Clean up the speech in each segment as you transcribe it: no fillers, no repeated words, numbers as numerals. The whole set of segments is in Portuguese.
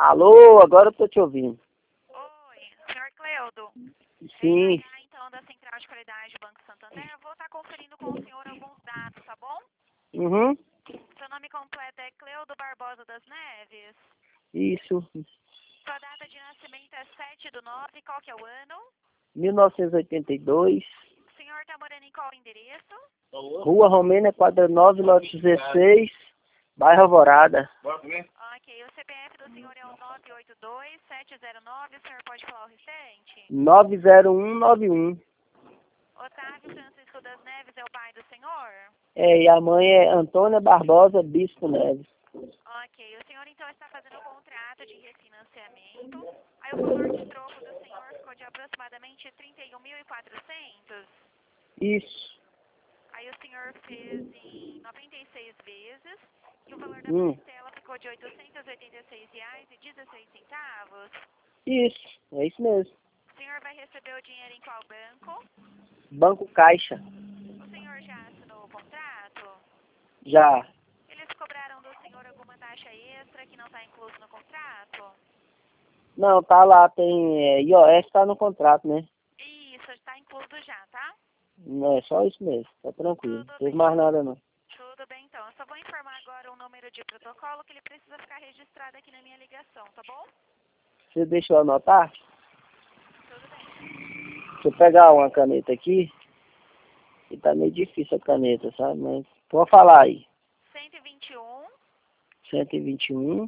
Alô, agora eu tô te ouvindo. Oi, senhor Cleudo. Sim. Então, da Central de Qualidade do Banco Santander, eu vou estar conferindo com o senhor alguns dados, tá bom? Uhum. Seu nome completo é Cleudo Barbosa das Neves. Isso. Sua data de nascimento é 7/9, qual que é o ano? 1982. O senhor está morando em qual endereço? Rua Romênia, quadra 9, lote 16, bairro Alvorada. Ok, o CPF do senhor é o 982-709, o senhor pode falar o restante? 90191. Otávio Francisco das Neves é o pai do senhor? E a mãe é Antônia Barbosa Bispo Neves. Ok, o senhor então está fazendo um contrato de refinanciamento, aí o valor de troco do senhor ficou de aproximadamente 31.400. Isso. Aí o senhor fez em 96 vezes e o valor da parcela ficou de R$ 886,16. Isso, é isso mesmo. O senhor vai receber o dinheiro em qual banco? Banco Caixa. O senhor já assinou o contrato? Já. Eles cobraram do senhor alguma taxa extra que não está incluso no contrato? Não, tá lá, tem IOS, tá no contrato, né? Isso, está incluso já, tá? Não, é só isso mesmo, tá tranquilo. Não Tudo teve bem. mais nada não. Tudo bem, então. Eu só vou informar agora um número de protocolo que ele precisa ficar registrado aqui na minha ligação, tá bom? Você deixou anotar? Tudo bem. Deixa eu pegar uma caneta aqui. Que tá meio difícil a caneta, sabe? Mas pode falar aí. 121, 121,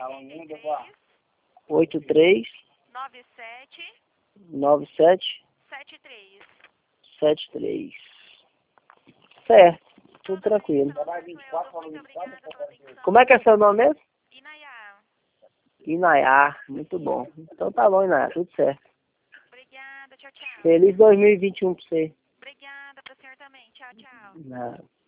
83, 83, 97, 97, 73. 73. Certo, tudo Tudo tranquilo. bem, então, Cleudo, muito obrigada pela atenção. Como é que é seu nome mesmo? Inayá, Inayá, muito bom. Então tá bom, Inayá, tudo certo. obrigada, tchau, tchau. Feliz 2021 pra você. Obrigada para o senhor também, tchau, tchau. Nada.